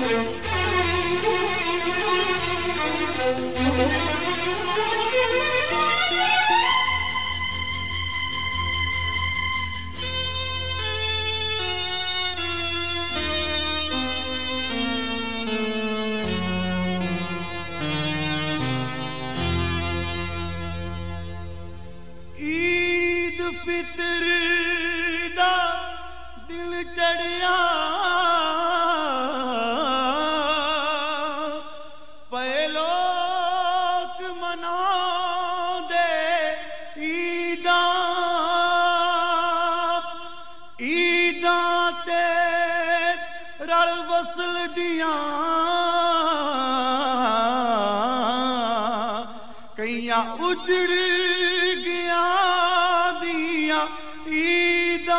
उजड़ गया दिया ईदा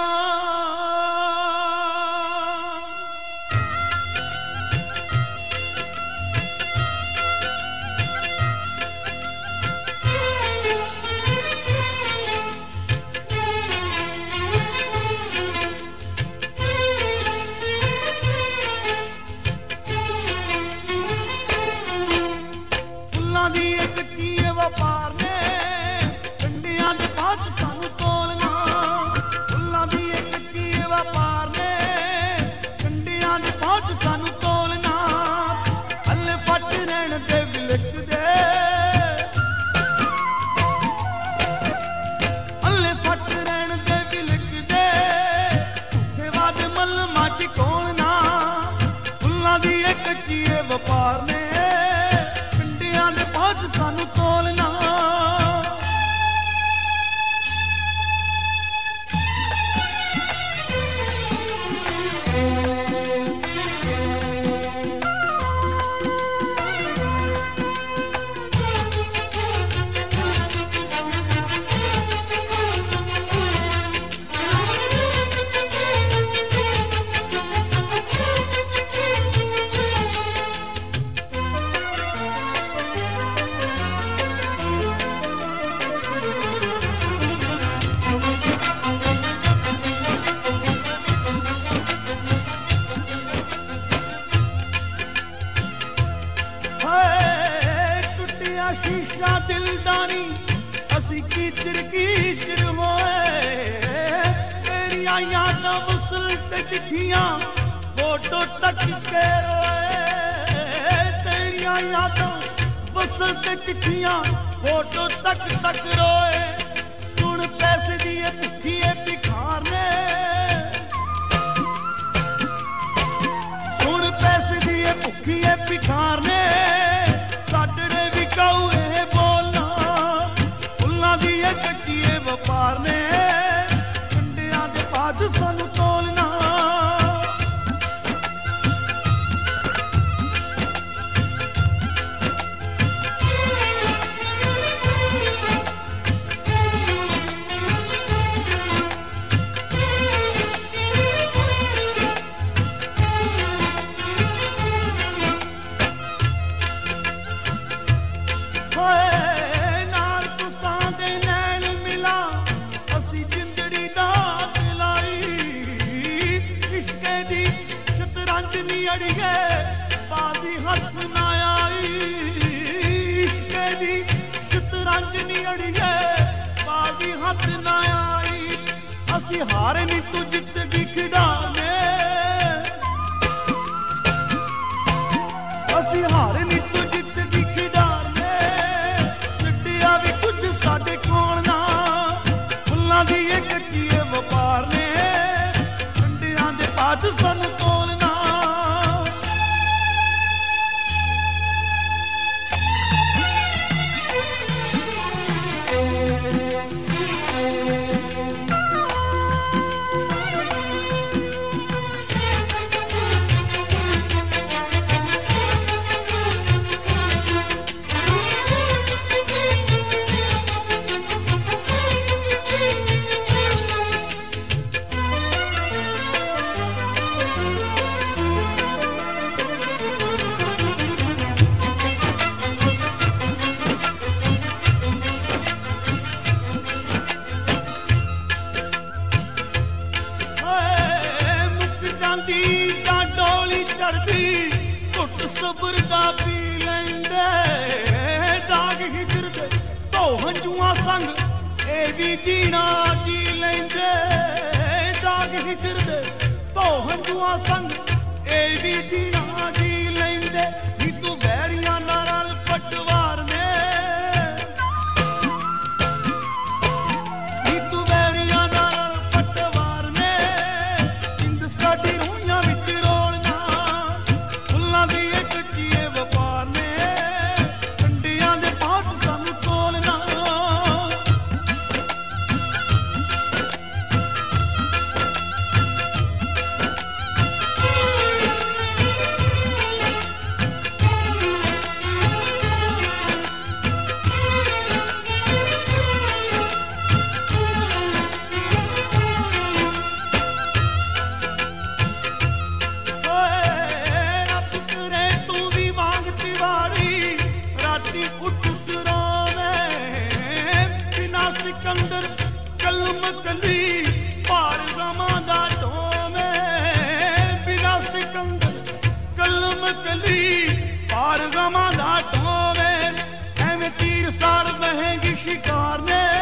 फुल्लां दी एक कीए वपार ने कंडियां दे पाच सानू तोलना फुल्लां दी एक कीए वपार ने कंडियां दे पाच सानू तोलना हल्ले फट रहन दे विलक दे हल्ले फट रहन दे विलक दे झूठे वादे मल माच कोलना फुल्लां दी एक कीए वपार ने सानू तोलना शीशा दिलदानी असी कीचड़ होए तेरिया यादां वसल ते चिट्ठियां फोटो तक के रोए तेरिया यादां वसल ते चिट्ठियां फोटो तक रोए सुन पैसे दिए भुखिए भिखार ने सुन पैसे दिए भुखिए भिखार ने साडे विकाऊ बोलना फुल्लां दी एक कीए वपार ने कंडियां दे पाज सानू तोलना अड़िए बाजी हथ ना आई इश्के दी शतरंज नी अड़िए बाजी हथ ना आई असी हारे नी तू जिंदगी खिडाने असी हारे नी तू जिंदगी खिडाने छड्डिया भी कुछ साडे कोल ना फुल्लां दी एक कीए वपार ने कंडियां दे पाज सानू तोलना ਸਬਰ ਦਾ ਪੀ ਲੈਂਦੇ ਦਾਗ ਹਿਜਰ ਦੇ ਧੋ ਹੰਝੂਆਂ ਸੰਗ ਇਹ ਵੀ ਜੀਣਾ ਜੀ ਲੈਂਦੇ ਦਾਗ ਹਿਜਰ ਦੇ ਧੋ ਹੰਝੂਆਂ ਸੰਗ ਇਹ ਵੀ ਜੀਣਾ ਜੀ ਲੈਂਦੇ ਨੀ ਤੂੰ ਵੈਰੀਆਂ ਨਾਲ ਪਟਵਾਰ ਨੇ ਨੀ ਤੂੰ ਵੈਰੀਆਂ ਨਾਲ ਪਟਵਾਰ ਨੇ ਇੰਦ ਸਾਡੀ ਰੂਹਾਂ ਵਿੱਚ ਰੋਲਣਾ ਫੁੱਲਾਂ ਦੀ ਇੱਕ ਚੀਏ ਵਪਾਰ ਨੇ ਕੰਡਿਆਂ ਦੇ ਬਾਤ ਸਾਨੂੰ ਤੋਲਣਾ ਸਿਕੰਦਰ ਕਲਮ ਕਲੀ ਭਾਰ ਗਮਾਂ ਦਾ ਢੋਵੇਂ ਬਿਨਾ ਸਿਕੰਦਰ ਕਲਮ ਕਲੀ ਭਾਰ ਗਮਾਂ ਦਾ ਢੋਵੇਂ ਐਵੇਂ ਤੀਰ ਸਾਰ ਮਹਿੰਗੀ ਸ਼ਿਕਾਰ ਨੇ